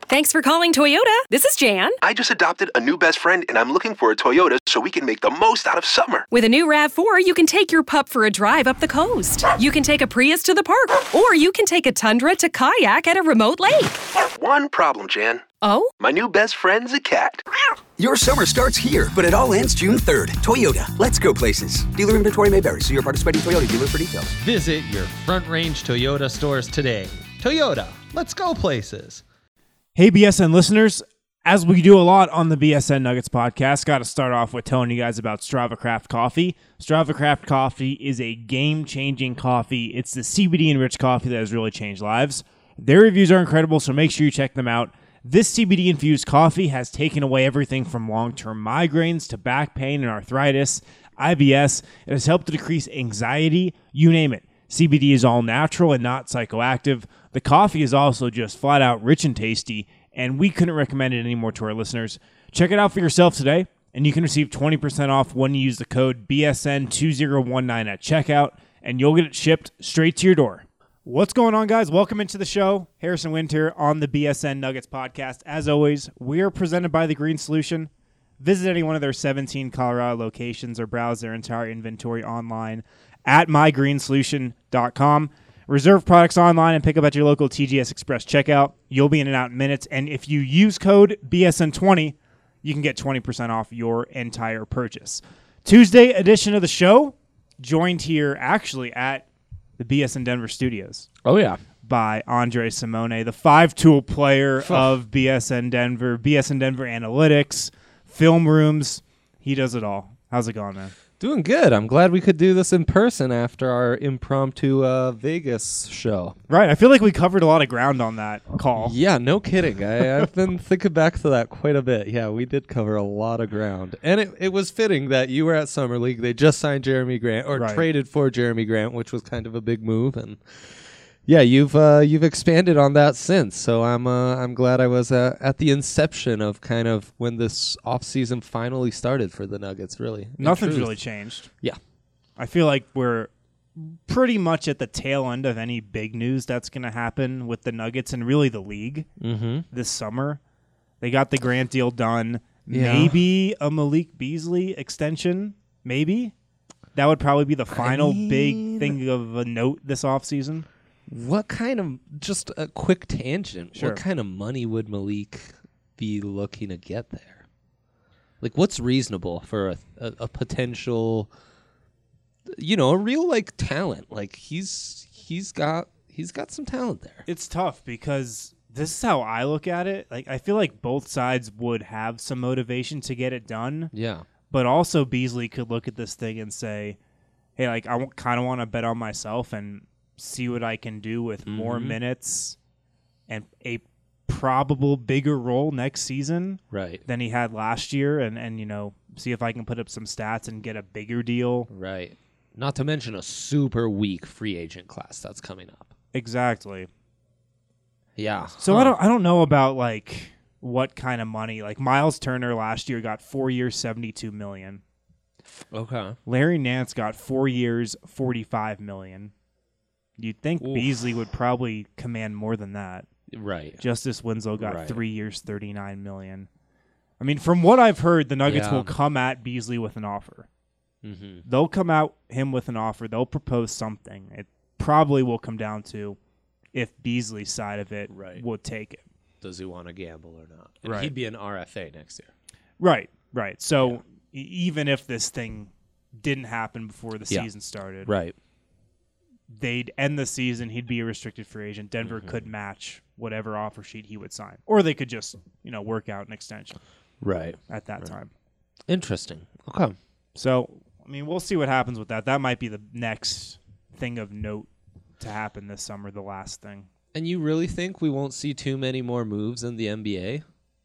Thanks for calling Toyota. This is Jan. I just adopted a new best friend, and I'm looking for a Toyota so we can make the most out of summer. With a new RAV4, you can take your pup for a drive up the coast. You can take a Prius to the park, or you can take a Tundra to kayak at a remote lake. One problem, Jan. Oh? My new best friend's a cat. Your summer starts here, but it all ends June 3rd. Toyota, let's go places. Dealer inventory may vary. See your participating Toyota dealer for details. Visit your Front Range Toyota stores today. Toyota, let's go places. Hey, BSN listeners. As we do a lot on the BSN Nuggets podcast, got to start off with telling you guys about Strava Craft Coffee. Strava Craft Coffee is a game-changing coffee. It's the CBD-enriched coffee that has really changed lives. Their reviews are incredible, so make sure you check them out. This CBD-infused coffee has taken away everything from long-term migraines to back pain and arthritis, IBS. It has helped to decrease anxiety, you name it. CBD is all natural and not psychoactive. The coffee is also just flat out rich and tasty, and we couldn't recommend it anymore to our listeners. Check it out for yourself today, and you can receive 20% off when you use the code BSN2019 at checkout, and you'll get it shipped straight to your door. What's going on, guys? Welcome into the show. Harrison Winter on the BSN Nuggets podcast. As always, we are presented by The Green Solution. Visit any one of their 17 Colorado locations or browse their entire inventory online at mygreensolution.com. Reserve products online and pick up at your local TGS Express checkout. You'll be in and out in minutes. And if you use code BSN20, you can get 20% off your entire purchase. Tuesday edition of the show, joined here actually at the BSN Denver studios. Oh, yeah. By Andre Simone, the five-tool player of BSN Denver Analytics, film rooms. He does it all. How's it going, man? Doing good. I'm glad we could do this in person after our impromptu Vegas show. Right. I feel like we covered a lot of ground on that call. Yeah, no kidding. I've been thinking back to that quite a bit. Yeah, we did cover a lot of ground. And it was fitting that you were at Summer League. They just signed Jeremy Grant, or traded for Jeremy Grant, which was kind of a big move. And yeah, you've expanded on that since. So I'm glad I was at the inception of kind of when this offseason finally started for the Nuggets, really. Nothing's really changed. Yeah. I feel like we're pretty much at the tail end of any big news that's going to happen with the Nuggets and really the league this summer. They got the Grant deal done. Yeah. Maybe a Malik Beasley extension. Maybe. That would probably be the final big thing of a note this offseason. What kind of, just a quick tangent, Sure. What kind of money would Malik be looking to get there? Like, what's reasonable for a potential, a real, like, talent? Like, he's got some talent there. It's tough because this is how I look at it. Like, I feel like both sides would have some motivation to get it done. Yeah. But also Beasley could look at this thing and say, hey, like, I kind of want to bet on myself and see what I can do with more minutes and a probable bigger role next season than he had last year and see if I can put up some stats and get a bigger deal. Right. Not to mention a super weak free agent class that's coming up. Exactly. Yeah. So I don't know about like what kind of money. Like Miles Turner last year got 4 years, $72 million. Okay. Larry Nance got 4 years, $45 million. You'd think Beasley would probably command more than that. Right. Justice Winslow got 3 years, $39 million. I mean, from what I've heard, the Nuggets will come at Beasley with an offer. Mm-hmm. They'll come at him with an offer. They'll propose something. It probably will come down to if Beasley's side of it would take it. Does he want to gamble or not? And he'd be an RFA next year. Right. So even if this thing didn't happen before the season started. Right. They'd end the season, he'd be a restricted free agent. Denver could match whatever offer sheet he would sign. Or they could just, work out an extension. Right. At that time. Interesting. Okay. So, we'll see what happens with that. That might be the next thing of note to happen this summer, the last thing. And you really think we won't see too many more moves in the NBA?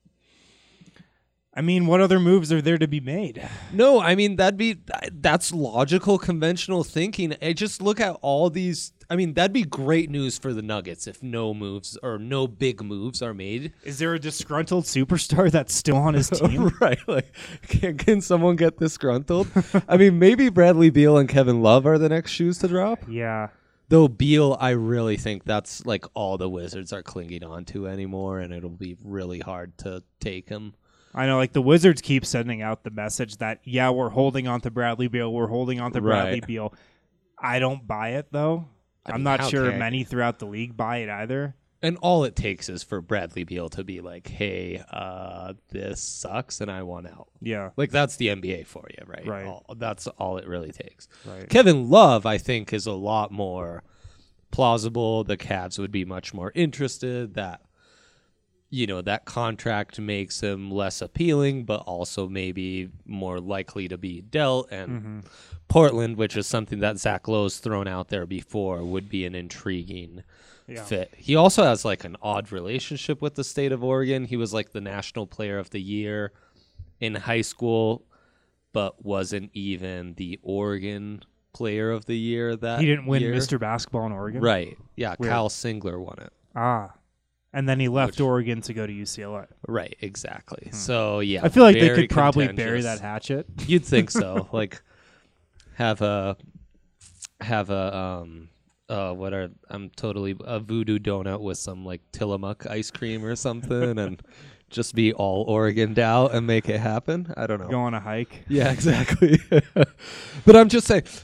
What other moves are there to be made? No, that's logical, conventional thinking. I just look at all these. That'd be great news for the Nuggets if no moves or no big moves are made. Is there a disgruntled superstar that's still on his team? Right. Like, can someone get disgruntled? Maybe Bradley Beal and Kevin Love are the next shoes to drop. Yeah. Though Beal, I really think that's like all the Wizards are clinging on to anymore, and it'll be really hard to take him. I know, like the Wizards keep sending out the message that, yeah, we're holding on to Bradley Beal. We're holding on to Bradley Beal. I don't buy it, though. I'm not sure many throughout the league buy it either. And all it takes is for Bradley Beal to be like, hey, this sucks and I want out. Yeah. Like, that's the NBA for you, right? Right. That's all it really takes. Right. Kevin Love, I think, is a lot more plausible. The Cavs would be much more interested. That contract makes him less appealing, but also maybe more likely to be dealt. And Portland, which is something that Zach Lowe's thrown out there before, would be an intriguing fit. He also has like an odd relationship with the state of Oregon. He was like the National Player of the Year in high school, but wasn't even the Oregon Player of the Year that He didn't win year. Mr. Basketball in Oregon? Right. Yeah, Weird. Kyle Singler won it. And then he left Oregon to go to UCLA. Right, exactly. So, yeah. I feel like they very could probably bury contentious. that hatchet. You'd think so. Like, I'm totally a voodoo donut with some like Tillamook ice cream or something and just be all Oregoned out and make it happen. I don't know. Go on a hike. Yeah, exactly. But I'm just saying,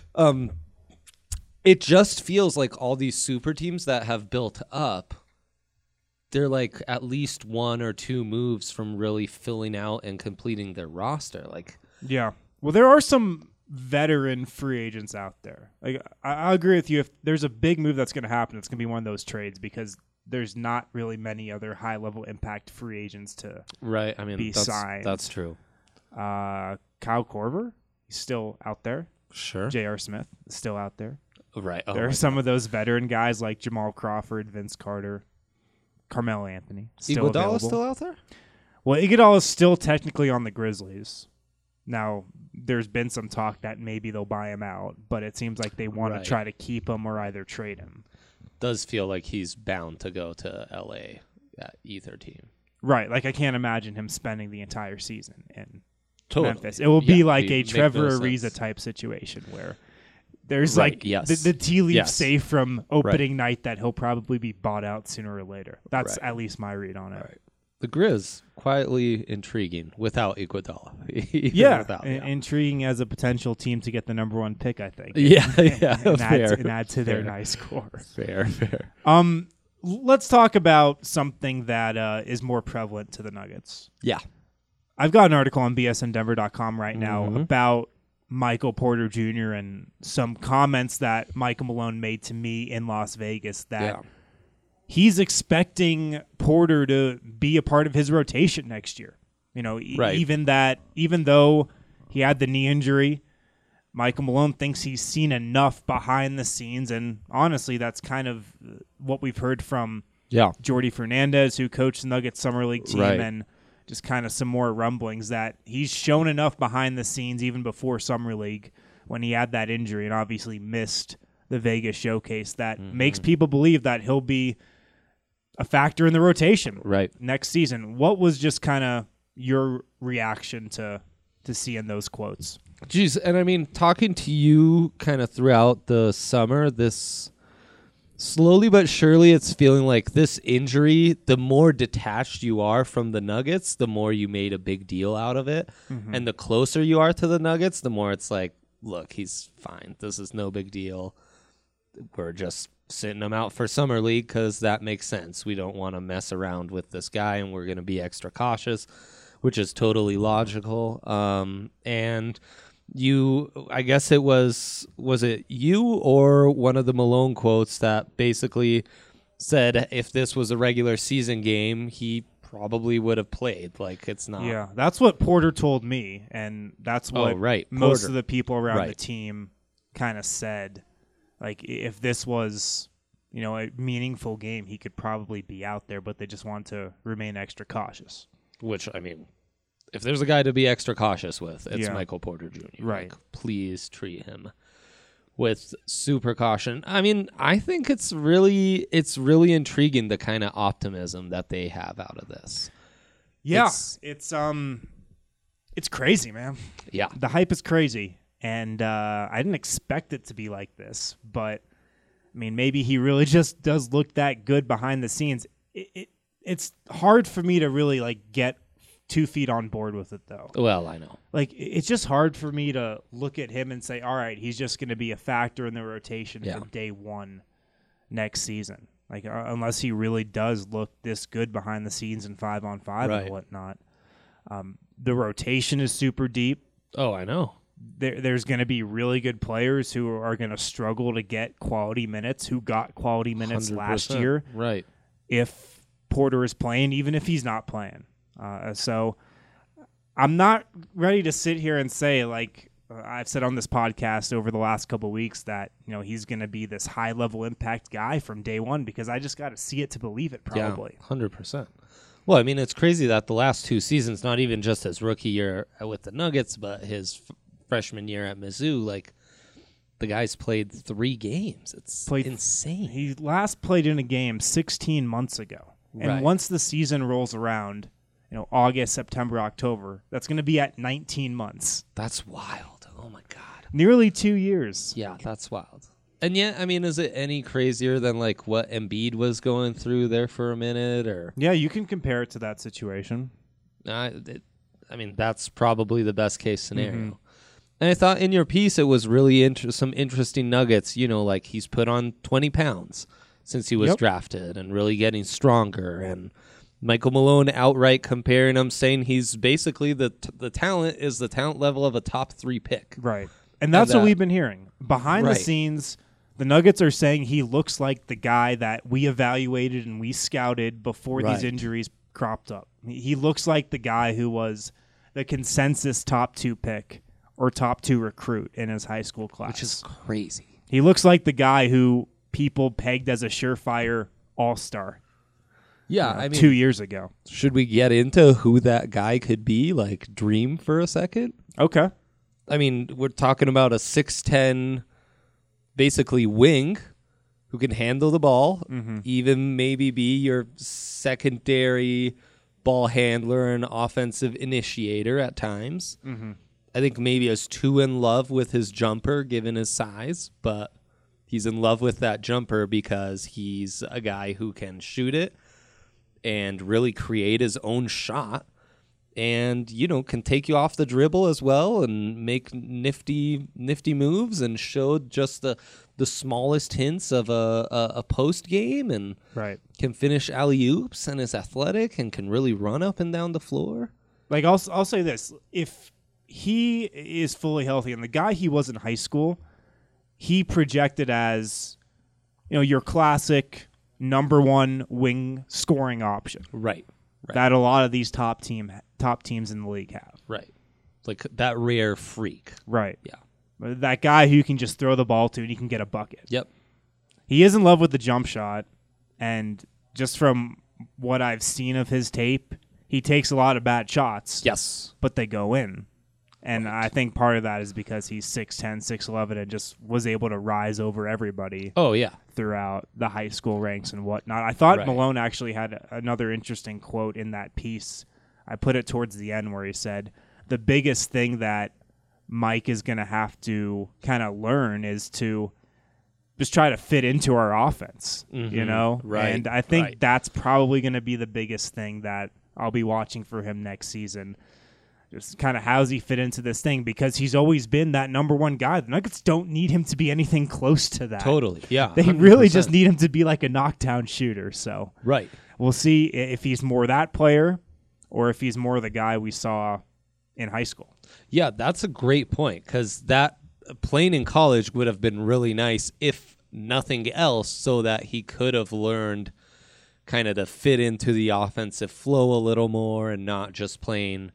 it just feels like all these super teams that have built up, they're like at least one or two moves from really filling out and completing their roster. Like, yeah. Well, there are some veteran free agents out there. Like, I agree with you. If there's a big move that's going to happen, it's going to be one of those trades because there's not really many other high-level impact free agents to right. I mean, be signed. That's true. Kyle Korver, he's still out there. Sure. J.R. Smith is still out there. Right. There are some of those veteran guys like Jamal Crawford, Vince Carter, Carmelo Anthony. Still available. Iguodala's still out there? Well, Iguodala is still technically on the Grizzlies. Now, there's been some talk that maybe they'll buy him out, but it seems like they want to try to keep him or either trade him. Does feel like he's bound to go to L.A. at either team. Right. Like, I can't imagine him spending the entire season in Totally. Memphis. It will be like a make Trevor no Ariza sense. type situation where there's Right, like yes. the tea leaf Yes. safe from opening night that he'll probably be bought out sooner or later. That's Right. at least my read on it. Right. The Grizz, quietly intriguing without Iguodala. Yeah, intriguing as a potential team to get the number one pick, I think. Yeah, and fair. add to their Fair. nice score. Fair. Let's talk about something that is more prevalent to the Nuggets. Yeah. I've got an article on bsndenver.com right now Mm-hmm. about Michael Porter Jr. and some comments that Michael Malone made to me in Las Vegas that he's expecting Porter to be a part of his rotation next year. You know, even though he had the knee injury, Michael Malone thinks he's seen enough behind the scenes, and honestly, that's kind of what we've heard from Jordi Fernandez, who coached the Nuggets Summer League team, and just kind of some more rumblings that he's shown enough behind the scenes even before Summer League when he had that injury and obviously missed the Vegas showcase that makes people believe that he'll be a factor in the rotation next season. What was just kind of your reaction to seeing those quotes? Geez, and I mean, talking to you kind of throughout the summer, this slowly but surely it's feeling like this injury, the more detached you are from the Nuggets, the more you made a big deal out of it. And the closer you are to the Nuggets, the more it's like, look, he's fine. This is no big deal. We're just sitting him out for Summer League because that makes sense. We don't want to mess around with this guy, and we're going to be extra cautious, which is totally logical. And I guess it was it you or one of the Malone quotes that basically said if this was a regular season game, he probably would have played. Like, it's not. Yeah, that's what Porter told me, and that's what most Porter. of the people around the team kind of said. Like, if this was, a meaningful game, he could probably be out there, but they just want to remain extra cautious. Which, I mean, if there's a guy to be extra cautious with, it's Michael Porter Jr. Right. Like, please treat him with super caution. I mean, I think it's really intriguing the kind of optimism that they have out of this. Yeah, it's crazy, man. Yeah. The hype is crazy, and I didn't expect it to be like this, but I mean, maybe he really just does look that good behind the scenes. It's hard for me to really like get 2 feet on board with it, though. Well, I know. Like, it's just hard for me to look at him and say, all right, he's just going to be a factor in the rotation from day one next season. Like, unless he really does look this good behind the scenes in 5-on-5 and whatnot. The rotation is super deep. Oh, I know. There's going to be really good players who are going to struggle to get quality minutes, who got quality minutes 100%. last year. Right. If Porter is playing, even if he's not playing. So I'm not ready to sit here and say, like I've said on this podcast over the last couple of weeks, that he's going to be this high-level impact guy from day one, because I just got to see it to believe it, probably. Yeah, 100%. Well, I mean, it's crazy that the last 2 seasons, not even just his rookie year with the Nuggets, but his freshman year at Mizzou, like, the guy's played 3 games. It's insane. He last played in a game 16 months ago. And once the season rolls around, August, September, October, that's going to be at 19 months. That's wild. Oh, my God. Nearly 2 years. Yeah, that's wild. And yet, I mean, is it any crazier than, like, what Embiid was going through there for a minute? Or yeah, you can compare it to that situation. I mean, that's probably the best case scenario. Mm-hmm. And I thought in your piece it was really some interesting nuggets, like he's put on 20 pounds since he was drafted and really getting stronger. And Michael Malone outright comparing him, saying he's basically the talent is the talent level of a top 3 pick. Right. And that's what we've been hearing. Behind the scenes, the Nuggets are saying he looks like the guy that we evaluated and we scouted before these injuries cropped up. He looks like the guy who was the consensus top 2 pick or top 2 recruit in his high school class. Which is crazy. He looks like the guy who people pegged as a surefire all-star. Yeah, I mean, 2 years ago. Should we get into who that guy could be? Like, dream for a second? Okay. I mean, we're talking about a 6'10", basically wing who can handle the ball, even maybe be your secondary ball handler and offensive initiator at times. Mm-hmm. I think maybe is too in love with his jumper given his size, but he's in love with that jumper because he's a guy who can shoot it and really create his own shot and, can take you off the dribble as well and make nifty moves and show just the smallest hints of a post game and can finish alley-oops and is athletic and can really run up and down the floor. Like, I'll say this. If he is fully healthy, and the guy he was in high school, he projected as, your classic number 1 wing scoring option. Right. That a lot of these top teams in the league have. Right. Like that rare freak. Right. Yeah. That guy who you can just throw the ball to and he can get a bucket. Yep. He is in love with the jump shot, and just from what I've seen of his tape, he takes a lot of bad shots. Yes. But they go in. And I think part of that is because he's 6'10", 6'11", and just was able to rise over everybody. Oh, yeah. Throughout the high school ranks and whatnot. I thought Malone actually had another interesting quote in that piece. I put it towards the end where he said, the biggest thing that Mike is going to have to kind of learn is to just try to fit into our offense, Right. And I think that's probably going to be the biggest thing that I'll be watching for him next season. Just kind of how does he fit into this thing? Because he's always been that number 1 guy. The Nuggets don't need him to be anything close to that. Totally, yeah. They 100%. really just need him to be like a knockdown shooter. So we'll see if he's more that player or if he's more the guy we saw in high school. Yeah, that's a great point because that playing in college would have been really nice if nothing else so that he could have learned kind of to fit into the offensive flow a little more and not just playing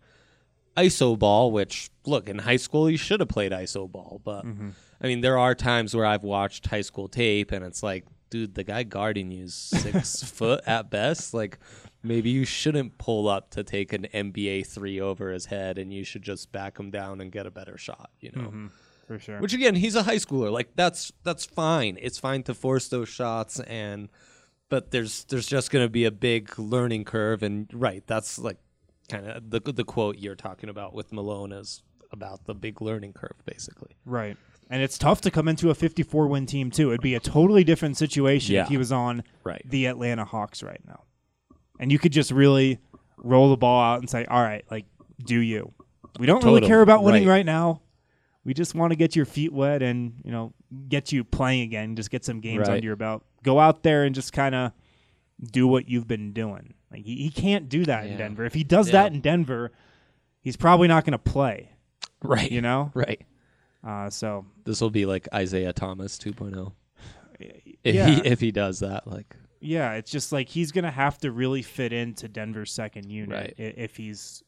iso ball, which, look, in high school, you should have played iso ball. But, I mean, there are times where I've watched high school tape, and it's like, dude, the guy guarding you is 6 foot at best. Like, maybe you shouldn't pull up to take an NBA 3 over his head, and you should just back him down and get a better shot, For sure. Which, again, he's a high schooler. Like, that's fine. It's fine to force those shots, but there's just going to be a big learning curve. And, that's like, kind of the quote you're talking about with Malone is about the big learning curve, basically. Right. And it's tough to come into a 54-win team, too. It'd be a totally different situation if he was on the Atlanta Hawks right now. And you could just really roll the ball out and say, all right, like, do you. We don't really care about winning right now. We just want to get your feet wet and, get you playing again, just get some games under your belt. Go out there and just kind of do what you've been doing. Like he can't do that in Denver. If he does that in Denver, he's probably not going to play. Right. Right. So this will be like Isaiah Thomas 2.0. If he does that, like. Yeah, it's just like he's going to have to really fit into Denver's second unit if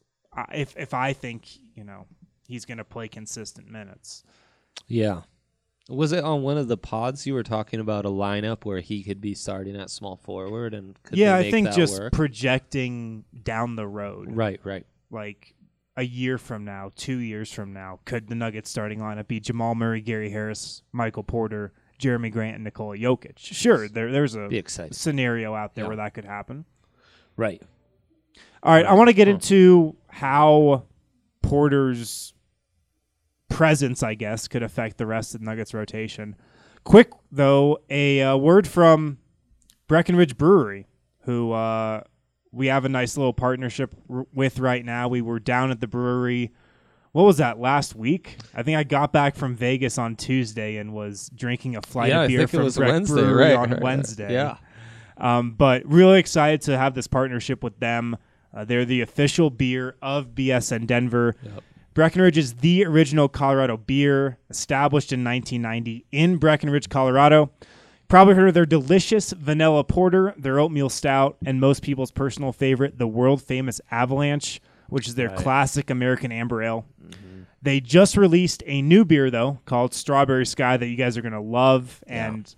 I think, he's going to play consistent minutes. Yeah. Was it on one of the pods you were talking about a lineup where he could be starting at small forward? And could they I make think that just work? projecting down the road. Right. Like a year from now, 2 years from now, could the Nuggets starting lineup be Jamal Murray, Gary Harris, Michael Porter, Jeremy Grant, and Nikola Jokic? Sure, there's a scenario out there where that could happen. Right. All right, I want to get into how Porter's presence, I guess, could affect the rest of the Nuggets rotation. Quick, though, a word from Breckenridge Brewery, who we have a nice little partnership with right now. We were down at the brewery, what was that, last week? I think I got back from Vegas on Tuesday and was drinking a flight of beer from Breck Brewery on Wednesday. Yeah. But really excited to have this partnership with them. They're the official beer of BSN Denver. Yep. Breckenridge is the original Colorado beer, established in 1990 in Breckenridge, Colorado. Probably heard of their delicious vanilla porter, their oatmeal stout, and most people's personal favorite, the world-famous Avalanche, which is their classic American amber ale. Mm-hmm. They just released a new beer, though, called Strawberry Sky that you guys are going to love, and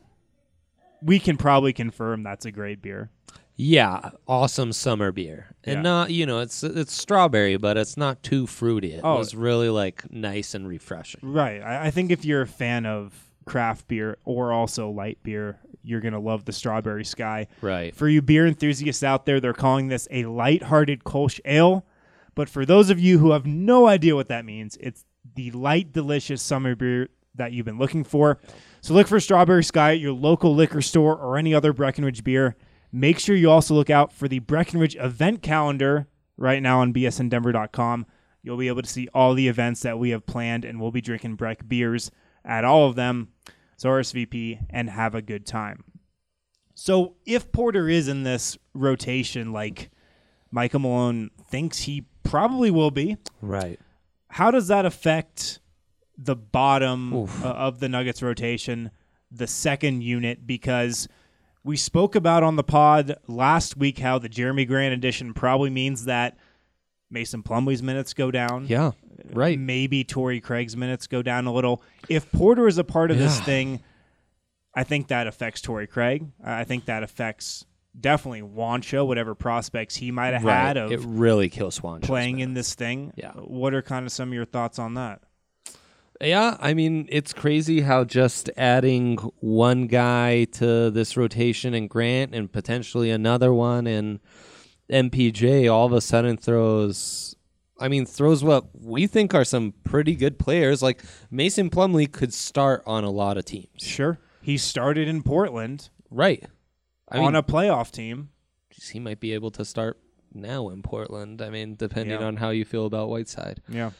we can probably confirm that's a great beer. Yeah, awesome summer beer. And not, it's strawberry, but it's not too fruity. It was really like nice and refreshing. Right. I think if you're a fan of craft beer or also light beer, you're going to love the Strawberry Sky. Right. For you beer enthusiasts out there, they're calling this a light-hearted Kolsch ale. But for those of you who have no idea what that means, it's the light, delicious summer beer that you've been looking for. So look for Strawberry Sky at your local liquor store or any other Breckenridge beer. Make sure you also look out for the Breckenridge event calendar right now on bsndenver.com. You'll be able to see all the events that we have planned, and we'll be drinking Breck beers at all of them. So RSVP and have a good time. So if Porter is in this rotation like Michael Malone thinks he probably will be, right? How does that affect the bottom of the Nuggets rotation, the second unit? Because we spoke about on the pod last week how the Jeremy Grant addition probably means that Mason Plumlee's minutes go down. Yeah, right. Maybe Torrey Craig's minutes go down a little. If Porter is a part of this thing, I think that affects Torrey Craig. I think that affects definitely Juancho, whatever prospects he might have had. It really kills Juancho playing in this thing. Yeah. What are kind of some of your thoughts on that? Yeah, I mean, it's crazy how just adding one guy to this rotation and Grant and potentially another one and MPJ all of a sudden throws what we think are some pretty good players. Like Mason Plumlee could start on a lot of teams. Sure. He started in Portland. Right. On a playoff team. He might be able to start now in Portland. I mean, depending on how you feel about Whiteside. Yeah.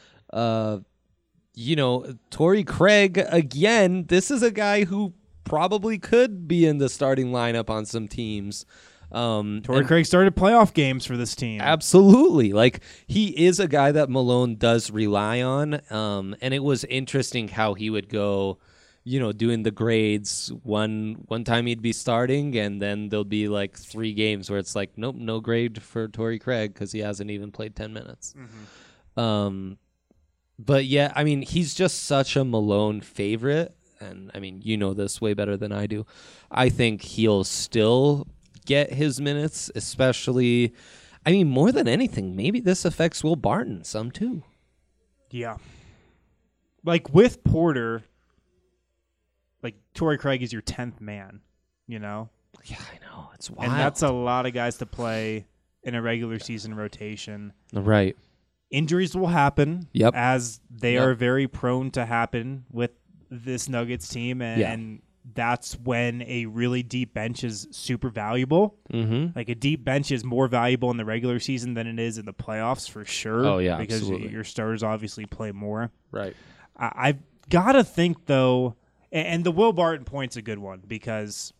Torrey Craig, again, this is a guy who probably could be in the starting lineup on some teams. Torrey Craig started playoff games for this team. Absolutely. Like, he is a guy that Malone does rely on. And it was interesting how he would go, doing the grades. One time he'd be starting, and then there'll be like 3 games where it's like, nope, no grade for Torrey Craig because he hasn't even played 10 minutes. Mm-hmm. But yeah, I mean, he's just such a Malone favorite. And I mean, you know this way better than I do. I think he'll still get his minutes, especially, I mean, more than anything, maybe this affects Will Barton some too. Yeah. Like with Porter, like Torrey Craig is your 10th man, Yeah, I know. It's wild. And that's a lot of guys to play in a regular season rotation. Right. Injuries will happen, Yep. as they are very prone to happen with this Nuggets team, and that's when a really deep bench is super valuable. Mm-hmm. Like a deep bench is more valuable in the regular season than it is in the playoffs for sure. Oh, yeah, because absolutely. your starters obviously play more. Right. I've got to think though, and the Will Barton point's a good one because,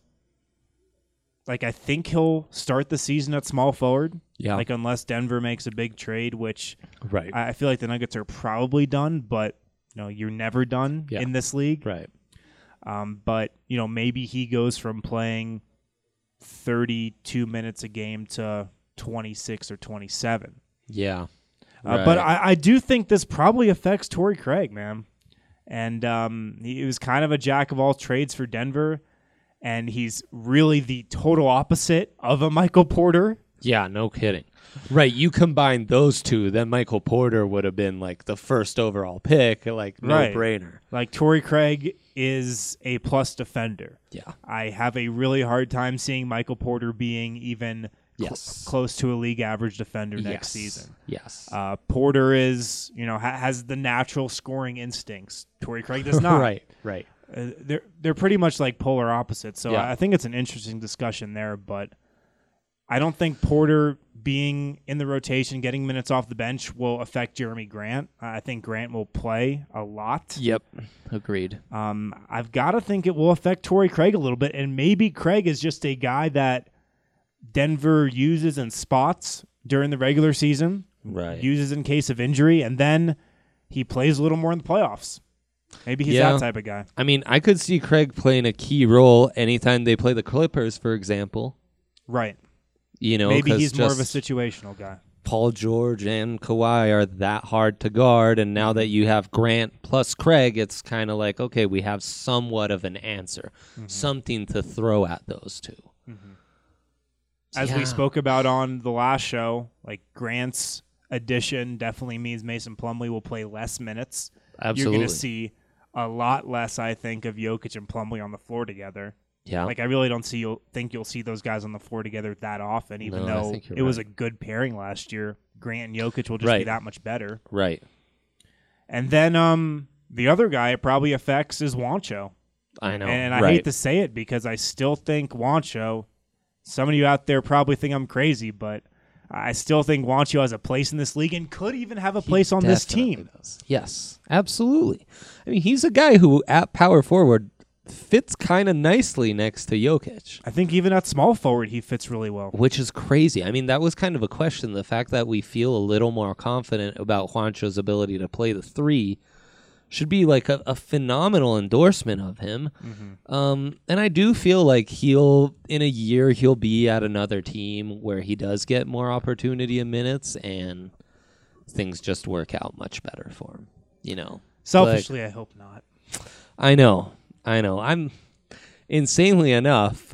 like, I think he'll start the season at small forward. Yeah. Like unless Denver makes a big trade, which Right. I feel like the Nuggets are probably done, but you're never done in this league. Right. But maybe he goes from playing 32 minutes a game to 26 or 27. Yeah. But I do think this probably affects Torrey Craig, man. And he was kind of a jack of all trades for Denver, and he's really the total opposite of a Michael Porter. Yeah, no kidding. Right, you combine those two, then Michael Porter would have been like the first overall pick, like no-brainer. Like Torrey Craig is a plus defender. Yeah. I have a really hard time seeing Michael Porter being even close to a league average defender next season. Yes. Porter is, has the natural scoring instincts. Torrey Craig does not. Right. They're pretty much like polar opposites. So Yeah. I think it's an interesting discussion there, but I don't think Porter being in the rotation, getting minutes off the bench will affect Jeremy Grant. I think Grant will play a lot. Yep. Agreed. I've got to think it will affect Torrey Craig a little bit, and maybe Craig is just a guy that Denver uses in spots during the regular season, uses in case of injury, and then he plays a little more in the playoffs. Maybe he's that type of guy. I mean, I could see Craig playing a key role anytime they play the Clippers, for example. Right. Maybe he's more of a situational guy. Paul George and Kawhi are that hard to guard, and now that you have Grant plus Craig, it's kind of like, okay, we have somewhat of an answer, something to throw at those two. As we spoke about on the last show, like Grant's addition definitely means Mason Plumlee will play less minutes. Absolutely. You're going to see a lot less, I think, of Jokic and Plumlee on the floor together. Yeah. Like I really don't think you'll see those guys on the floor together that often, even No, I though think you're it was right. a good pairing last year. Grant and Jokic will just be that much better. Right. And then the other guy it probably affects is Juancho. I know. And I hate to say it because I still think Juancho, some of you out there probably think I'm crazy, but I still think Juancho has a place in this league and could even have a place on this team. Does. Yes, absolutely. I mean, he's a guy who at power forward fits kind of nicely next to Jokic. I think even at small forward, he fits really well. Which is crazy. I mean, that was kind of a question. The fact that we feel a little more confident about Juancho's ability to play the three should be like a phenomenal endorsement of him. And I do feel like in a year, he'll be at another team where he does get more opportunity in minutes and things just work out much better for him, Selfishly, I hope not. I know. I'm insanely enough.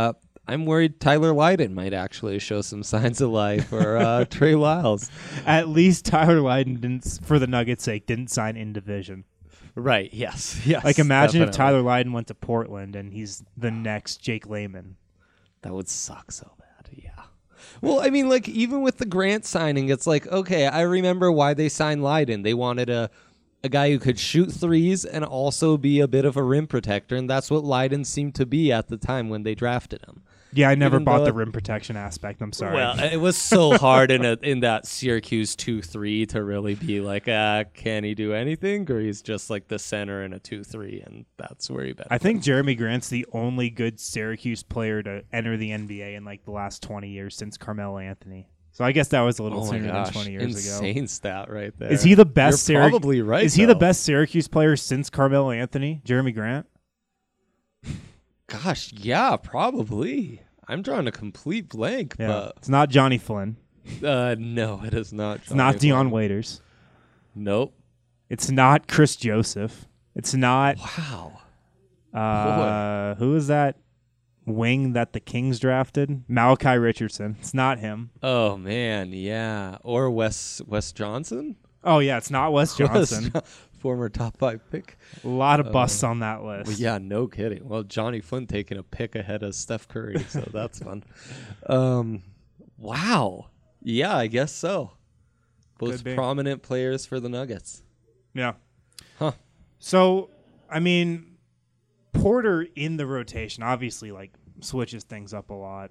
I'm worried Tyler Lydon might actually show some signs of life for Trey Lyles. At least Tyler Lydon didn't, for the Nuggets' sake, didn't sign in division. Right. Yes. Like imagine if Tyler Lydon went to Portland and he's the next Jake Layman. That would suck so bad. Yeah. Well, I mean, like even with the Grant signing, it's like, okay, I remember why they signed Lydon. They wanted a guy who could shoot threes and also be a bit of a rim protector, and that's what Lydon seemed to be at the time when they drafted him. Yeah, I never bought the rim protection aspect. I'm sorry. Well, it was so hard in that Syracuse 2-3 to really be like, can he do anything? Or he's just like the center in a 2-3, and that's where he better. I think Jeremy Grant's the only good Syracuse player to enter the NBA in like the last 20 years since Carmelo Anthony. So I guess that was a little sooner than 20 years ago. Insane stat right there. Is he the best? You're probably right. Is he the best Syracuse player since Carmelo Anthony? Jeremy Grant? Gosh, yeah, probably. I'm drawing a complete blank, but it's not Johnny Flynn. No, it is not. It's not Dion Waiters. Nope. It's not Chris Joseph. It's not. Wow. Who is that wing that the Kings drafted? Malachi Richardson. It's not him. Oh man, yeah. Or Wes Johnson. Oh yeah, it's not Wes Johnson. Former top 5 pick. A lot of busts on that list. Well, yeah, no kidding. Well, Johnny Flynn taking a pick ahead of Steph Curry, so that's fun. Wow. Yeah, I guess so. Both prominent players for the Nuggets. Yeah. Huh. So I mean, Porter in the rotation obviously like switches things up a lot.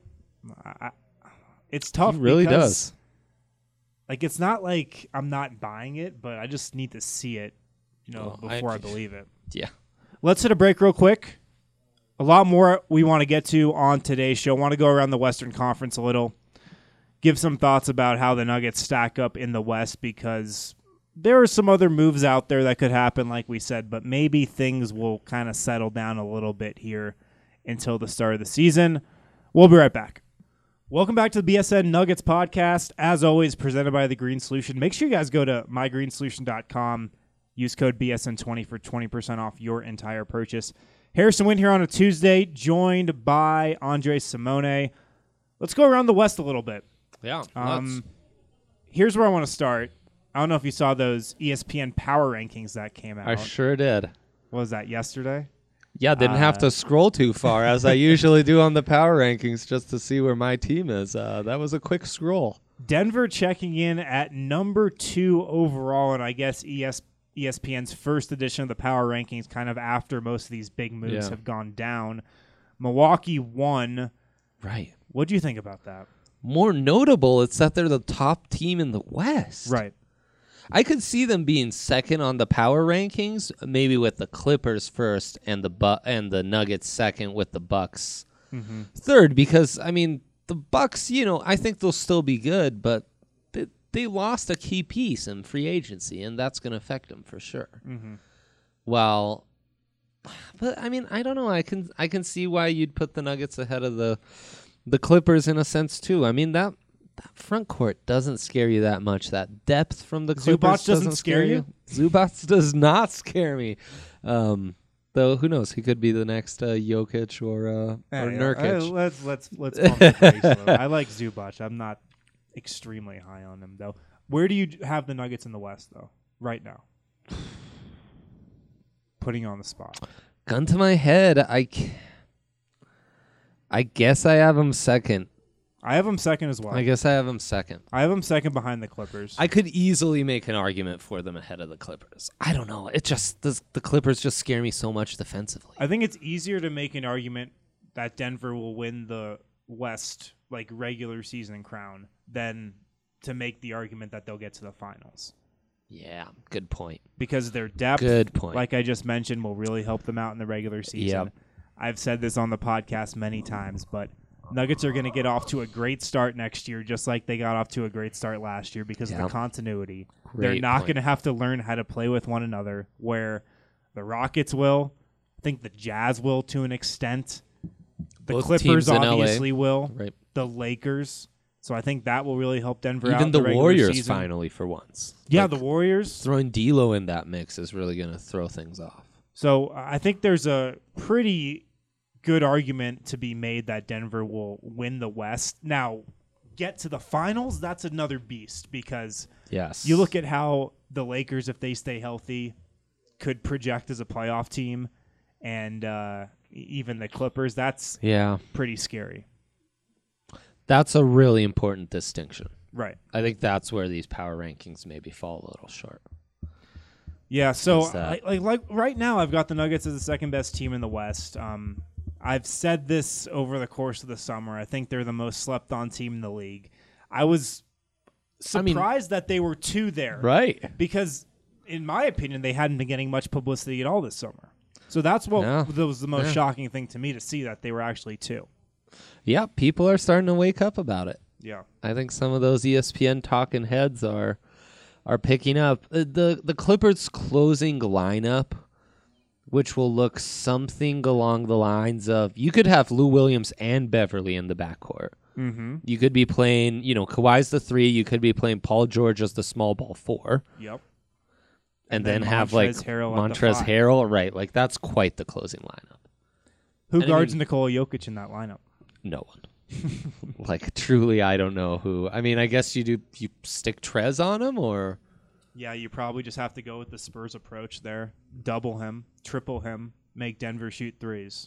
It's tough. He really because, does. Like, it's not like I'm not buying it, but I just need to see it, before I believe it. Yeah. Let's hit a break real quick. A lot more we want to get to on today's show. Want to go around the Western Conference a little, give some thoughts about how the Nuggets stack up in the West, because there are some other moves out there that could happen, like we said, but maybe things will kind of settle down a little bit here until the start of the season. We'll be right back. Welcome back to the BSN Nuggets podcast. As always, presented by The Green Solution. Make sure you guys go to mygreensolution.com. Use code BSN20 for 20% off your entire purchase. Harrison Wind here on a Tuesday, joined by Andre Simone. Let's go around the West a little bit. Yeah. Here's where I want to start. I don't know if you saw those ESPN Power Rankings that came out. I sure did. What was that, yesterday? Yeah, didn't have to scroll too far, as I usually do on the power rankings, just to see where my team is. That was a quick scroll. Denver checking in at number 2 overall, and I guess ESPN's first edition of the power rankings, kind of after most of these big moves have gone down. Milwaukee 1. Right. What do you think about that? More notable, it's that they're the top team in the West. Right. I could see them being second on the power rankings, maybe with the Clippers first and the Nuggets second, with the Bucks third, because I mean the Bucks, I think they'll still be good, but they lost a key piece in free agency, and that's going to affect them for sure. Well, but I mean, I don't know. I can see why you'd put the Nuggets ahead of the Clippers in a sense too. I mean that front court doesn't scare you that much. That depth from the Clippers Zubac doesn't scare you? Zubac does not scare me. Though who knows? He could be the next Jokic or Nurkic. Let's pump the brakes a little. I like Zubac. I'm not extremely high on him though. Where do you have the Nuggets in the West though? Right now, putting you on the spot. Gun to my head, I guess I have them second. I have them second as well. I guess I have them second. I have them second behind the Clippers. I could easily make an argument for them ahead of the Clippers. I don't know. It just the Clippers just scare me so much defensively. I think it's easier to make an argument that Denver will win the West like regular season crown than to make the argument that they'll get to the finals. Yeah, good point. Because their depth, good point, like I just mentioned, will really help them out in the regular season. Yep. I've said this on the podcast many times, but Nuggets are going to get off to a great start next year, just like they got off to a great start last year because of the continuity. They're not going to have to learn how to play with one another, where the Rockets will. I think the Jazz will to an extent. The Both Clippers teams in obviously LA. will. Right. The Lakers. So I think that will really help Denver out. Even in the regular Warriors season. finally for once. Yeah, Like, the Warriors. throwing D'Lo in that mix is really going to throw things off. So I think there's a pretty good argument to be made that Denver will win the West. Now, get to the finals, that's another beast because yes, you look at how the Lakers, if they stay healthy, could project as a playoff team, and even the Clippers, that's pretty scary. That's a really important distinction. Right. I think that's where these power rankings maybe fall a little short. Yeah, so like right now I've got the Nuggets as the second best team in the West. I've said this over the course of the summer. I think they're the most slept on team in the league. I was surprised that they were 2 there. Right. Because in my opinion, they hadn't been getting much publicity at all this summer. So that's what was the most shocking thing to me, to see that they were actually 2. Yeah, people are starting to wake up about it. Yeah. I think some of those ESPN talking heads are picking up. The Clippers closing lineup, which will look something along the lines of, you could have Lou Williams and Beverly in the backcourt. Mm-hmm. You could be playing, Kawhi's the 3. You could be playing Paul George as the small ball 4. Yep. And then have like Montrezl Harrell. Right. Like that's quite the closing lineup. Who guards Nikola Jokic in that lineup? No one. Like truly, I don't know who. I mean, I guess you stick Trez on him, or yeah, you probably just have to go with the Spurs approach there. Double him, triple him, make Denver shoot threes.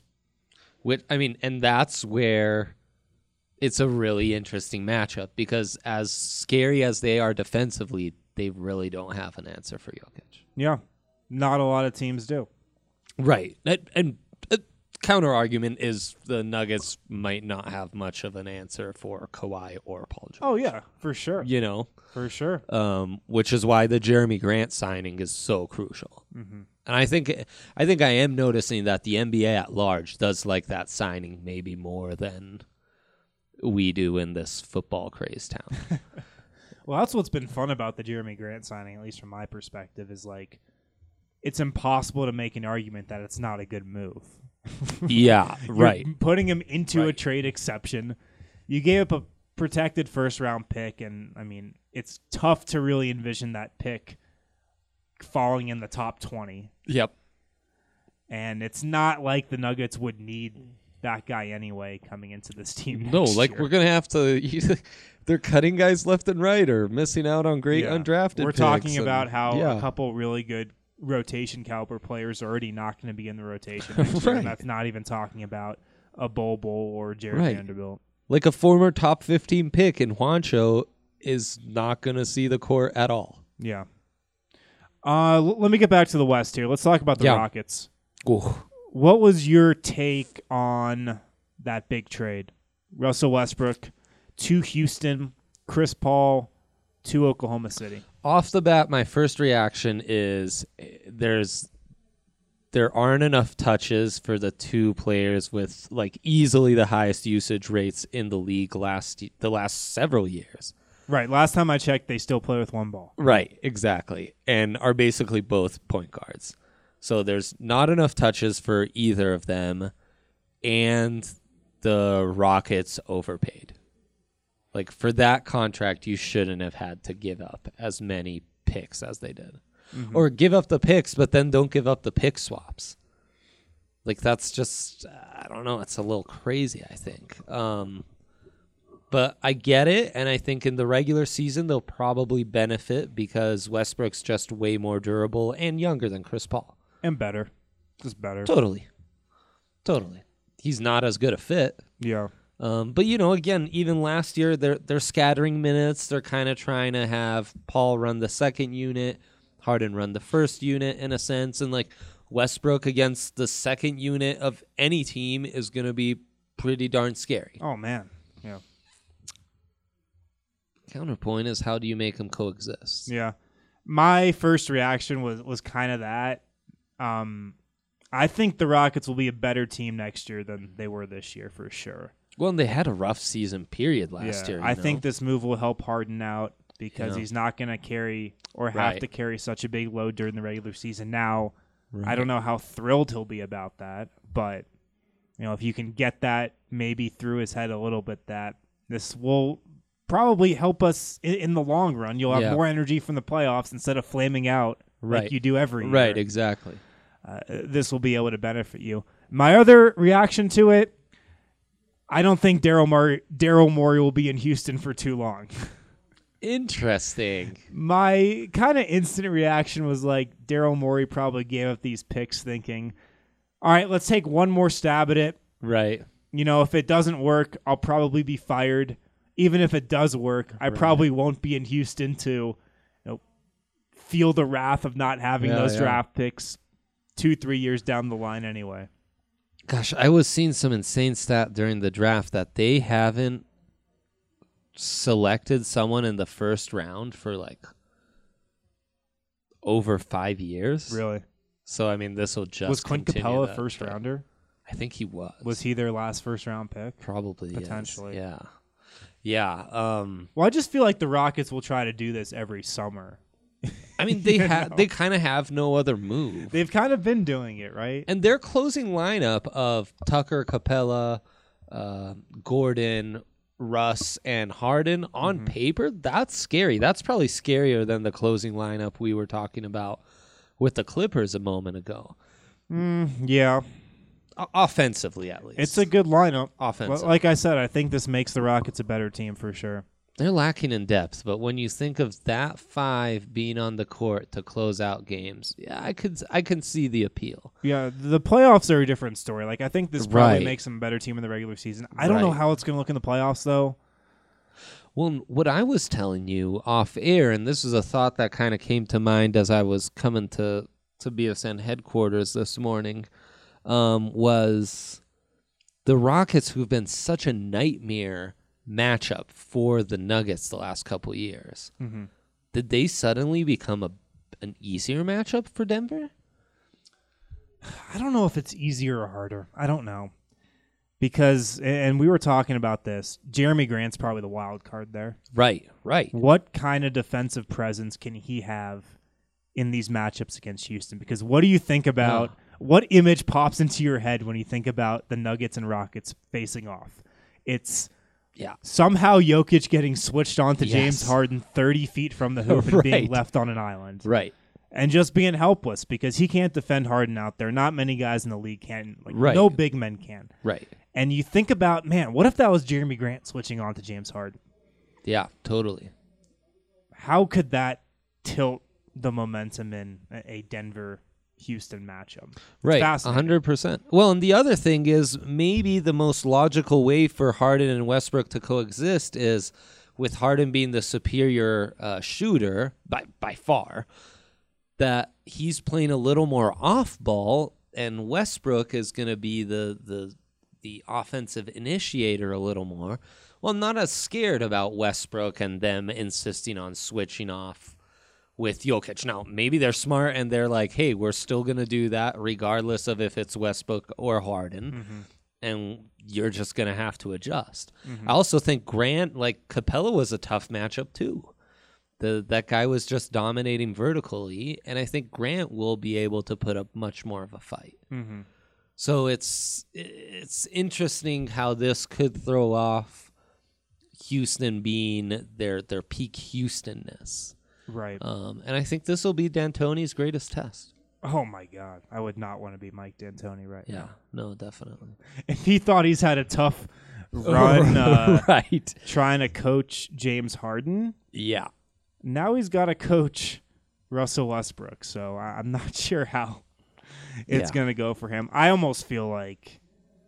And that's where it's a really interesting matchup, because as scary as they are defensively, they really don't have an answer for Jokic. Yeah, not a lot of teams do. Right. And counter argument is the Nuggets might not have much of an answer for Kawhi or Paul George. Oh yeah, for sure. You know, For sure. which is why the Jeremy Grant signing is so crucial. Mm-hmm. And I think I am noticing that the NBA at large does like that signing maybe more than we do in this football crazed town. Well, that's what's been fun about the Jeremy Grant signing, at least from my perspective, is like it's impossible to make an argument that it's not a good move. Yeah, You're right. putting him into a Right. trade exception. You gave up a protected first-round pick, and, I mean, it's tough to really envision that pick falling in the top 20. Yep. And it's not like the Nuggets would need that guy anyway coming into this team No, next like year. we're gonna have to. They're cutting guys left and right, or missing out on great Yeah. undrafted. We're picks talking and- about how yeah. a couple really good rotation caliber players are already not going to be in the rotation next year, Right. and that's not even talking about a Bol or Jared Right. Vanderbilt. Like a former top 15 pick in Juancho is not gonna see the court at all. Yeah. Let me get back to the West here. Let's talk about the Yeah. Rockets. Ooh. What was your take on that big trade? Russell Westbrook to Houston, Chris Paul to Oklahoma City. Off the bat, my first reaction is there aren't enough touches for the two players with like easily the highest usage rates in the league the last several years. Right. Last time I checked, they still play with one ball. Right, exactly. And are basically both point guards. So there's not enough touches for either of them, and the Rockets overpaid. Like, for that contract, you shouldn't have had to give up as many picks as they did. Mm-hmm. Or give up the picks, but then don't give up the pick swaps. Like, that's just, I don't know, it's a little crazy, I think. But I get it, and I think in the regular season, they'll probably benefit because Westbrook's just way more durable and younger than Chris Paul. And better. Just better. Totally. He's not as good a fit. Yeah. But, you know, again, even last year, they're scattering minutes. They're kind of trying to have Paul run the second unit, Harden run the first unit in a sense. And, like, Westbrook against the second unit of any team is going to be pretty darn scary. Oh, man. Yeah. Counterpoint is, how do you make them coexist? Yeah. My first reaction was kind of that. I think the Rockets will be a better team next year than they were this year for sure. Well, and they had a rough season period last year. I think this move will help Harden out because Yeah. he's not going to carry or have Right. to carry such a big load during the regular season. Now, I Right. don't know how thrilled he'll be about that, but you know, if you can get that maybe through his head a little bit, that this will probably help us in the long run. You'll have Yeah. more energy from the playoffs instead of flaming out like Right. you do every year. Right, exactly. This will be able to benefit you. My other reaction to it, I don't think Daryl Morey will be in Houston for too long. Interesting. My kind of instant reaction was like Daryl Morey probably gave up these picks thinking, all right, let's take one more stab at it. Right. You know, if it doesn't work, I'll probably be fired. Even if it does work, I probably won't be in Houston to feel the wrath of not having those draft picks 2-3 years down the line anyway. Gosh, I was seeing some insane stat during the draft that they haven't selected someone in the first round for like over 5 years. Really? So, I mean, this will just Was Clint continue Capella that first trend. rounder? I think he was. Was he their last first round pick? Probably is. Potentially. Yeah. Yeah. Well, I just feel like the Rockets will try to do this every summer. I mean, they kind of have no other move. They've kind of been doing it, right? And their closing lineup of Tucker, Capella, Gordon, Russ, and Harden on paper, that's scary. That's probably scarier than the closing lineup we were talking about with the Clippers a moment ago. Yeah. Offensively, at least. It's a good lineup. Offensive. But like I said, I think this makes the Rockets a better team for sure. They're lacking in depth, but when you think of that five being on the court to close out games, yeah, I can see the appeal. Yeah, the playoffs are a different story. Like I think this probably Right. makes them a better team in the regular season. I don't know Right. how it's going to look in the playoffs though. Well, what I was telling you off air, and this is a thought that kind of came to mind as I was coming to to BSN headquarters this morning was the Rockets, who've been such a nightmare matchup for the Nuggets the last couple years. Mm-hmm. Did they suddenly become an easier matchup for Denver? I don't know if it's easier or harder. I don't know. Because, and we were talking about this, Jeremy Grant's probably the wild card there. Right. What kind of defensive presence can he have in these matchups against Houston? Because what do you think about, what image pops into your head when you think about the Nuggets and Rockets facing off? It's somehow Jokic getting switched on to James Harden 30 feet from the hoop and being left on an island. Right. And just being helpless because he can't defend Harden out there. Not many guys in the league can. No big men can. Right. And you think about, man, what if that was Jeremy Grant switching on to James Harden? Yeah, totally. How could that tilt the momentum in a Denver-Houston matchup? Right, 100%. Well, and the other thing is maybe the most logical way for Harden and Westbrook to coexist is with Harden being the superior shooter by far, that he's playing a little more off ball, and Westbrook is going to be the offensive initiator a little more. Well, I'm not as scared about Westbrook and them insisting on switching off with Jokic. Now, maybe they're smart and they're like, hey, we're still going to do that regardless of if it's Westbrook or Harden, and you're just going to have to adjust. I also think Grant, like Capella, was a tough matchup too. That guy was just dominating vertically, and I think Grant will be able to put up much more of a fight. So it's interesting how this could throw off Houston being their peak Houstonness. Right. And I think this will be D'Antoni's greatest test. Oh, my God. I would not want to be Mike D'Antoni right now. No, definitely. If he thought he's had a tough run right. trying to coach James Harden, now he's got to coach Russell Westbrook. So I'm not sure how it's going to go for him. I almost feel like,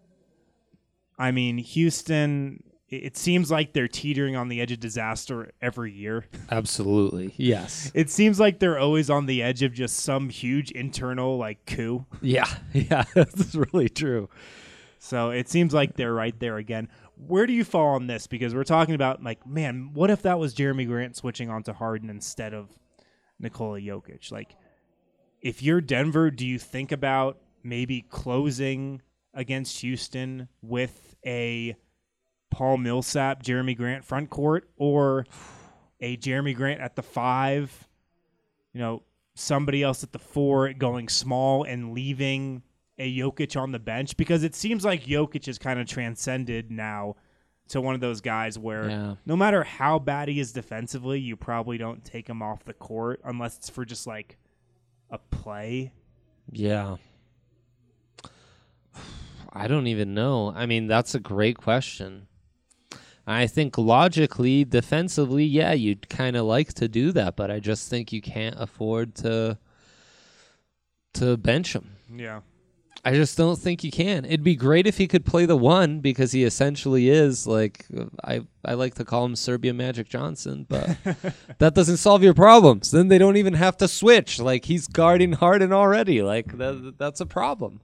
Houston, it seems like they're teetering on the edge of disaster every year. Absolutely. Yes. It seems like they're always on the edge of just some huge internal coup. Yeah, that's really true. So it seems like they're right there again. Where do you fall on this? Because we're talking about, man, what if that was Jeremy Grant switching on to Harden instead of Nikola Jokic? If you're Denver, do you think about maybe closing against Houston with a Paul Millsap, Jeremy Grant front court, or a Jeremy Grant at the 5, somebody else at the 4 going small and leaving a Jokic on the bench? Because it seems like Jokic is kind of transcended now to one of those guys where no matter how bad he is defensively, you probably don't take him off the court unless it's for just a play. Yeah. I don't even know. That's a great question. I think logically, defensively, you'd kind of like to do that, but I just think you can't afford to bench him. Yeah. I just don't think you can. It'd be great if he could play the 1 because he essentially is I like to call him Serbia Magic Johnson, but that doesn't solve your problems. Then they don't even have to switch. He's guarding Harden already. That's a problem.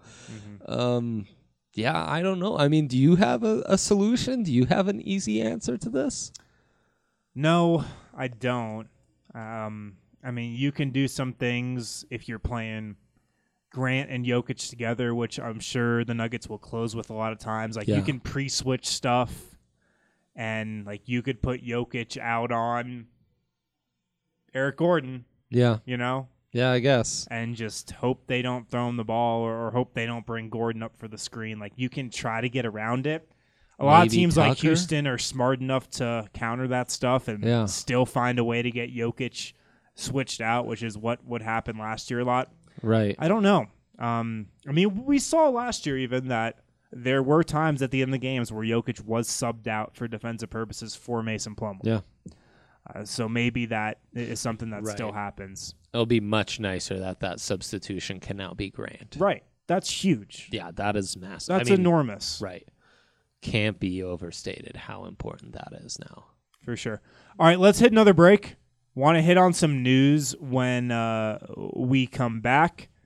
I don't know. Do you have a solution? Do you have an easy answer to this? No, I don't. You can do some things if you're playing Grant and Jokic together, which I'm sure the Nuggets will close with a lot of times. You can pre-switch stuff, and you could put Jokic out on Eric Gordon. Yeah. Yeah, I guess. And just hope they don't throw him the ball or hope they don't bring Gordon up for the screen. You can try to get around it. A lot of teams like Houston are smart enough to counter that stuff and still find a way to get Jokic switched out, which is what would happen last year a lot. Right. I don't know. We saw last year even that there were times at the end of the games where Jokic was subbed out for defensive purposes for Mason Plumlee. Yeah. So maybe that is something that still happens. It'll be much nicer that substitution can now be Grant. Right. That's huge. Yeah, that is massive. That's enormous. Right. Can't be overstated how important that is now. For sure. All right, let's hit another break. Want to hit on some news when we come back.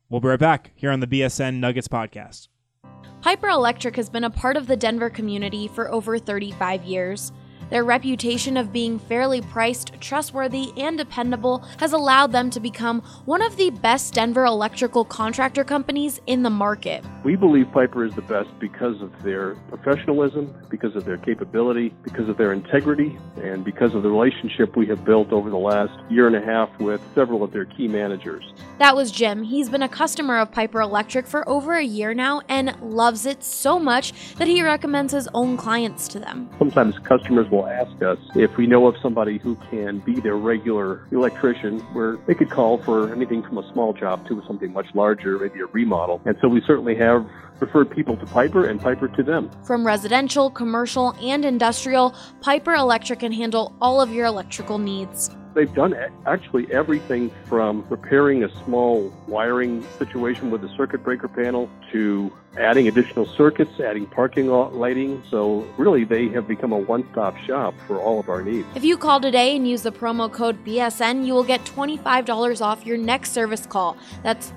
We'll be right back here on the BSN Nuggets podcast. Piper Electric has been a part of the Denver community for over 35 years. Their reputation of being fairly priced, trustworthy, and dependable has allowed them to become one of the best Denver electrical contractor companies in the market. We believe Piper is the best because of their professionalism, because of their capability, because of their integrity, and because of the relationship we have built over the last year and a half with several of their key managers. That was Jim. He's been a customer of Piper Electric for over a year now and loves it so much that he recommends his own clients to them. Sometimes customers will ask us if we know of somebody who can be their regular electrician, where they could call for anything from a small job to something much larger, maybe a remodel. And so we certainly have referred people to Piper and Piper to them. From residential, commercial, and industrial, Piper Electric can handle all of your electrical needs. They've done actually everything from repairing a small wiring situation with a circuit breaker panel to adding additional circuits, adding parking lot lighting. So really, they have become a one-stop shop for all of our needs. If you call today and use the promo code BSN, you will get $25 off your next service call. That's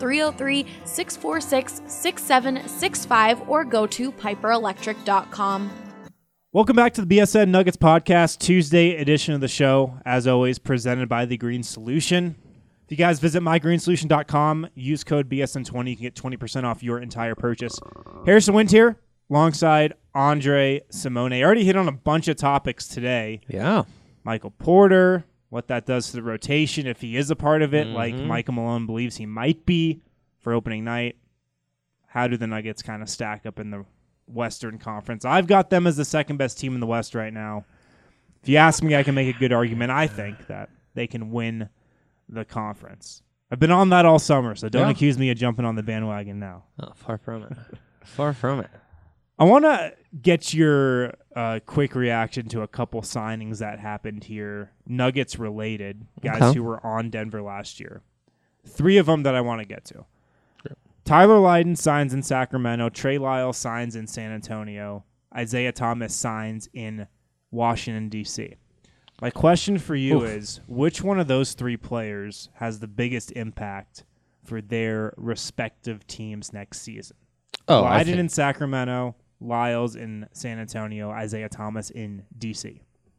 303-646-6765 or go to piperelectric.com. Welcome back to the BSN Nuggets podcast, Tuesday edition of the show, as always, presented by The Green Solution. If you guys visit mygreensolution.com, use code BSN20, you can get 20% off your entire purchase. Harrison Wind here, alongside Andre Simone. I already hit on a bunch of topics today. Yeah. Michael Porter, what that does to the rotation, if he is a part of it, like Michael Malone believes he might be for opening night. How do the Nuggets kind of stack up in the Western Conference? I've got them as the second best team in the West right now. If you ask me, I can make a good argument. I think that they can win the conference. I've been on that all summer, so don't accuse me of jumping on the bandwagon now. Oh, far from it. Far from it. I want to get your quick reaction to a couple signings that happened here, Nuggets related, guys who were on Denver last year. 3 of them that I want to get to. Tyler Lydon signs in Sacramento. Trey Lyles signs in San Antonio. Isaiah Thomas signs in Washington, D.C. My question for you is, which one of those 3 players has the biggest impact for their respective teams next season? Lydon in Sacramento, Lyles in San Antonio, Isaiah Thomas in D.C.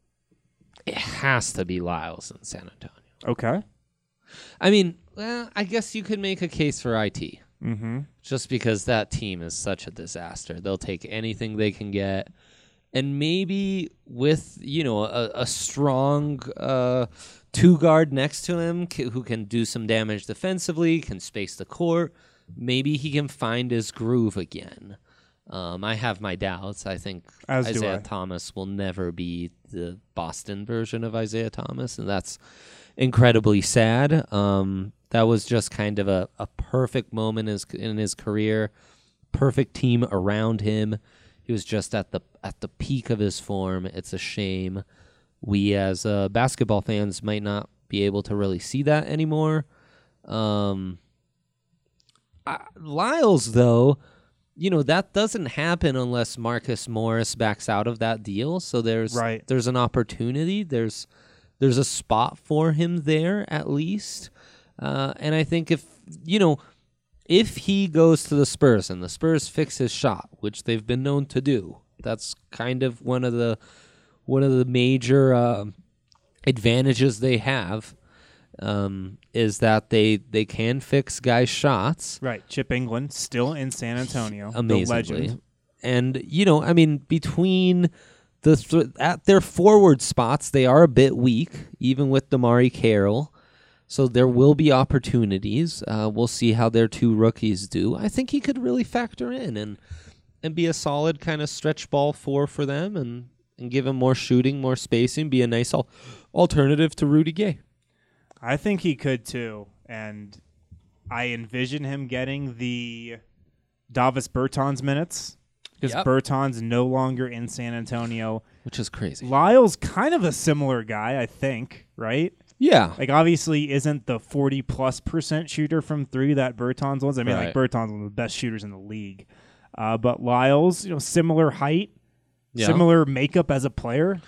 It has to be Lyles in San Antonio. Okay. I mean, I guess you could make a case for IT. Just because that team is such a disaster. They'll take anything they can get. And maybe with, a strong 2-guard next to him who can do some damage defensively, can space the court, maybe he can find his groove again. I have my doubts. I think Isaiah Thomas will never be the Boston version of Isaiah Thomas, and that's incredibly sad. That was just kind of a perfect moment in his career, perfect team around him. He was just at the peak of his form. It's a shame. We as basketball fans might not be able to really see that anymore. Lyles, though, that doesn't happen unless Marcus Morris backs out of that deal. So there's an opportunity. There's a spot for him there at least. And I think if he goes to the Spurs and the Spurs fix his shot, which they've been known to do, that's kind of one of the major advantages they have, is that they can fix guys' shots. Right. Chip England still in San Antonio. Amazingly. The legend. And, between at their forward spots, they are a bit weak, even with Damari Carroll. So there will be opportunities. We'll see how their 2 rookies do. I think he could really factor in and be a solid kind of stretch ball 4 for them and give him more shooting, more spacing, be a nice alternative to Rudy Gay. I think he could too. And I envision him getting the Davis Bertans minutes because Bertans no longer in San Antonio. Which is crazy. Lyles kind of a similar guy, I think, right? Yeah. Like, obviously isn't the 40+% shooter from 3 that Bertans was. I mean, like, Bertans was one of the best shooters in the league. But Lyles, similar height, similar makeup as a player.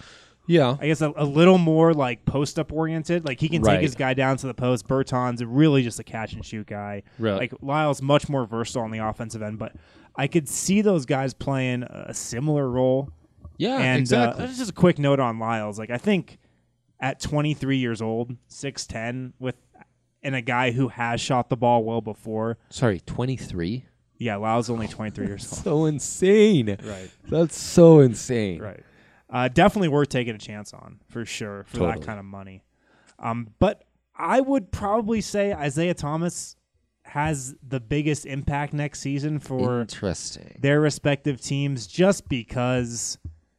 Yeah. I guess a little more like post-up oriented. Like he can take his guy down to the post. Berton's really just a catch-and-shoot guy. Right. Like Lyles much more versatile on the offensive end, but I could see those guys playing a similar role. Yeah, and, exactly. Just a quick note on Lyles. Like I think at 23 years old, 6'10", and a guy who has shot the ball well before. Sorry, 23? Yeah, Lyles is only 23 years old. So insane. Right. That's so insane. Right. Definitely worth taking a chance on, for sure, for that kind of money. But I would probably say Isaiah Thomas has the biggest impact next season for their respective teams, just because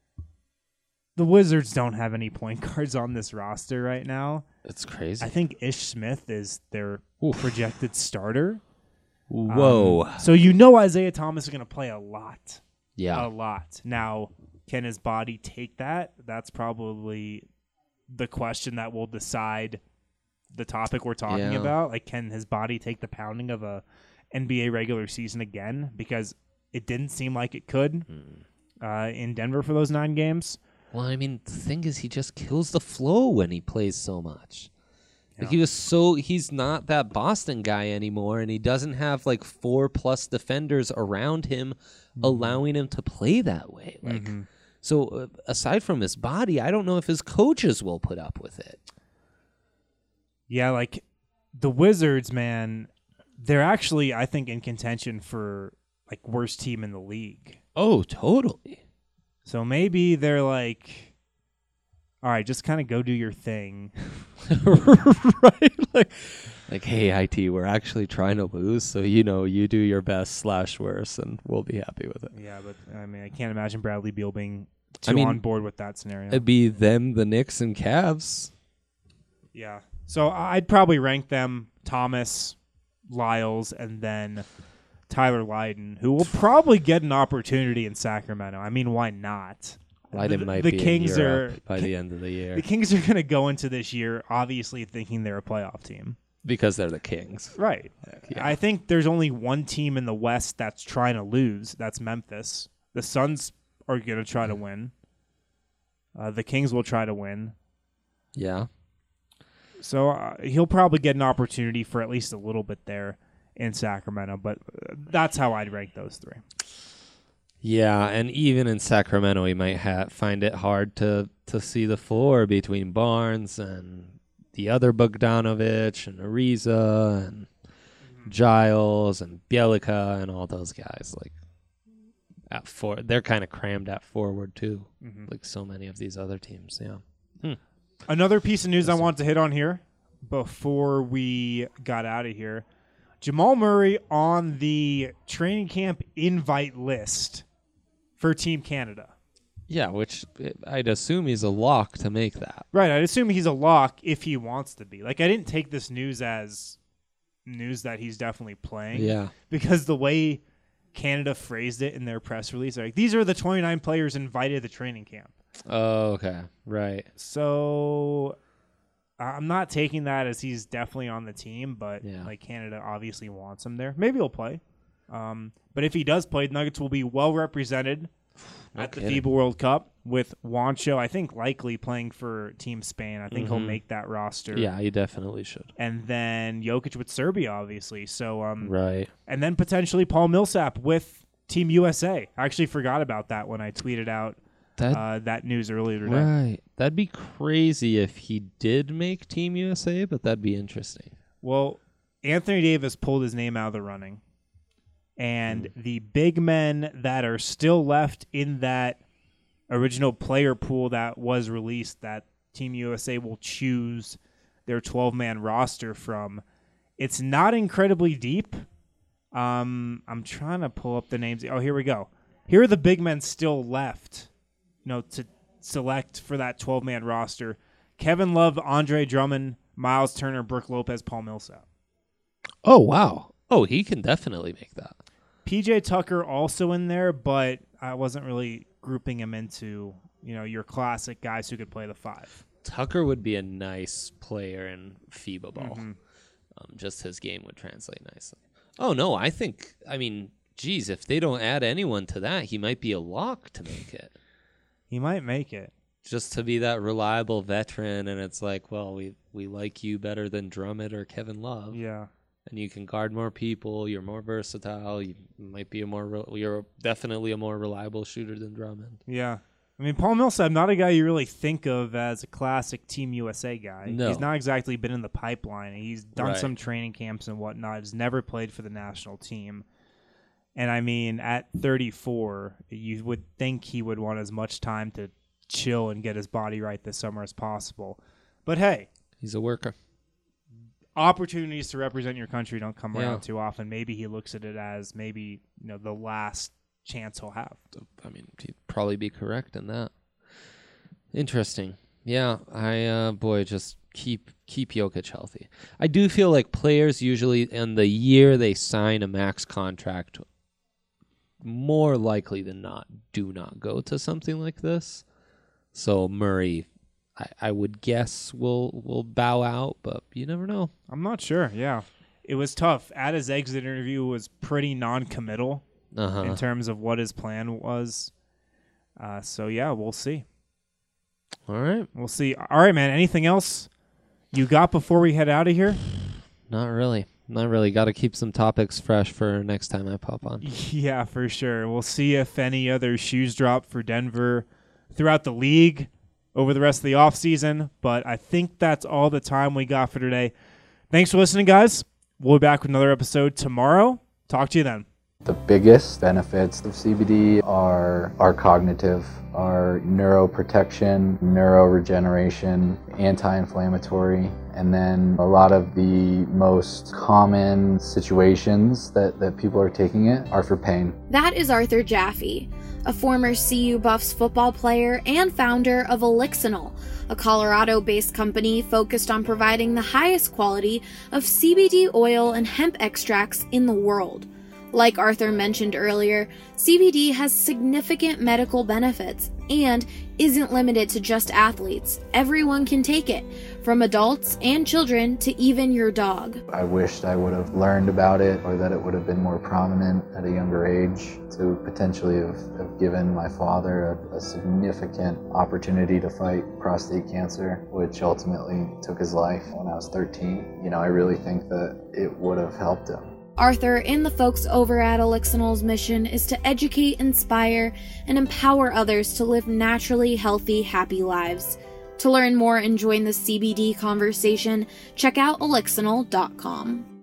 the Wizards don't have any point guards on this roster right now. That's crazy. I think Ish Smith is their projected starter. Whoa. So Isaiah Thomas is going to play a lot. Yeah. A lot. Now, can his body take that? That's probably the question that will decide the topic we're talking about. Like, can his body take the pounding of a NBA regular season again? Because it didn't seem like it could in Denver for those 9 games. Well, I mean, the thing is, he just kills the flow when he plays so much. Like he's not that Boston guy anymore, and he doesn't have like 4+ defenders around him, allowing him to play that way. Like, so aside from his body, I don't know if his coaches will put up with it. Yeah, like the Wizards, man, they're actually, I think, in contention for like worst team in the league. Oh, totally. So maybe they're like, all right, just kind of go do your thing. Right? Like, hey, IT, we're actually trying to lose, so you do your best / worse, and we'll be happy with it. Yeah, but I mean, I can't imagine Bradley Beal being too on board with that scenario. It'd be them, the Knicks, and Cavs. Yeah. So I'd probably rank them Thomas, Lyles, and then Tyler Lydon, who will probably get an opportunity in Sacramento. I mean, why not? Lydon might the be Kings in Europe by the end of the year. The Kings are going to go into this year obviously thinking they're a playoff team. Because they're the Kings. Right. Yeah. I think there's only one team in the West that's trying to lose. That's Memphis. The Suns are going to try to win. The Kings will try to win. Yeah. So he'll probably get an opportunity for at least a little bit there in Sacramento. But that's how I'd rank those 3. Yeah, and even in Sacramento, he might find it hard to see the floor between Barnes and the other Bogdanovic and Ariza and Giles and Bjelica and all those guys. Like at they're kind of crammed at forward too, like so many of these other teams. Yeah. Another piece of news I wanted to hit on here before we got out of here: Jamal Murray on the training camp invite list for Team Canada. Yeah, which I'd assume he's a lock to make that. Right, I'd assume he's a lock if he wants to be. Like, I didn't take this news as news that he's definitely playing. Yeah. Because the way Canada phrased it in their press release, like, these are the 29 players invited to training camp. Oh, okay. Right. So I'm not taking that as he's definitely on the team, but like Canada obviously wants him there. Maybe he'll play. But if he does play, the Nuggets will be well represented at the FIBA World Cup with Juancho, I think, likely playing for Team Spain. I think he'll make that roster. Yeah, he definitely should. And then Jokic with Serbia, obviously. So right. And then potentially Paul Millsap with Team USA. I actually forgot about that when I tweeted out that news earlier today. Right. That'd be crazy if he did make Team USA, but that'd be interesting. Well, Anthony Davis pulled his name out of the running. And the big men that are still left in that original player pool that was released, that Team USA will choose their 12-man roster from, it's not incredibly deep. I'm trying to pull up the names. Oh, here we go. Here are the big men still left, to select for that 12-man roster: Kevin Love, Andre Drummond, Miles Turner, Brook Lopez, Paul Millsap. Oh, wow. Oh, he can definitely make that. PJ Tucker also in there, but I wasn't really grouping him into, your classic guys who could play the 5. Tucker would be a nice player in FIBA ball. Just his game would translate nicely. Oh, no, if they don't add anyone to that, he might be a lock to make it. He might make it. just to be that reliable veteran, and it's like, well, we like you better than Drummond or Kevin Love. Yeah. And you can guard more people. You're more versatile. You might be you're definitely a more reliable shooter than Drummond. Yeah. I mean, Paul Millsap, not a guy you really think of as a classic Team USA guy. No. He's not exactly been in the pipeline. He's done Right. some training camps and whatnot. He's never played for the national team. And I mean, at 34, you would think he would want as much time to chill and get his body right this summer as possible. But hey, He's a worker. opportunities to represent your country don't come Yeah. around too often. Maybe he looks at it as maybe, the last chance he'll have. I mean, he'd probably be correct in that. Interesting. Yeah, just keep Jokic healthy. I do feel like players usually in the year they sign a max contract, more likely than not, do not go to something like this. So Murray, I would guess will bow out, but you never know. I'm not sure. Yeah, it was tough. At his exit interview was pretty non-committal in terms of what his plan was. So yeah, we'll see. All right, we'll see. All right, man. Anything else you got before we head out of here? Not really. Got to keep some topics fresh for next time I pop on. Yeah, for sure. We'll see if any other shoes drop for Denver throughout the league over the rest of the offseason. But I think that's all the time we got for today. Thanks for listening, guys. We'll be back with another episode tomorrow. Talk to you then. The biggest benefits of CBD are cognitive, are neuroprotection, neuroregeneration, anti-inflammatory, and then a lot of the most common situations that people are taking it are for pain. That is Arthur Jaffe, a former CU Buffs football player and founder of Elixinol, a Colorado-based company focused on providing the highest quality of CBD oil and hemp extracts in the world. Like Arthur mentioned earlier, CBD has significant medical benefits and isn't limited to just athletes. Everyone can take it, from adults and children to even your dog. I wished I would have learned about it, or that it would have been more prominent at a younger age, to potentially have given my father a significant opportunity to fight prostate cancer, which ultimately took his life when I was 13. I really think that it would have helped him. Arthur and the folks over at Elixinol's mission is to educate, inspire, and empower others to live naturally healthy, happy lives. To learn more and join the CBD conversation, check out elixinol.com.